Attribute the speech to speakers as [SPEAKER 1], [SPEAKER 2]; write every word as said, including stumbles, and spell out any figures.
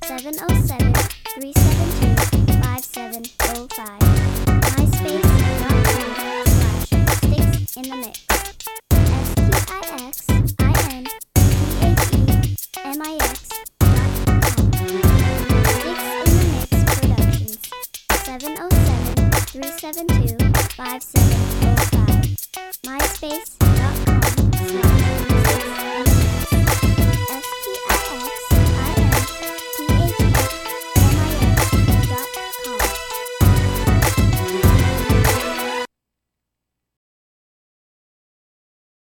[SPEAKER 1] seven oh seven, three seven two, five seven oh five. MySpace dot com slash sticks in the mix.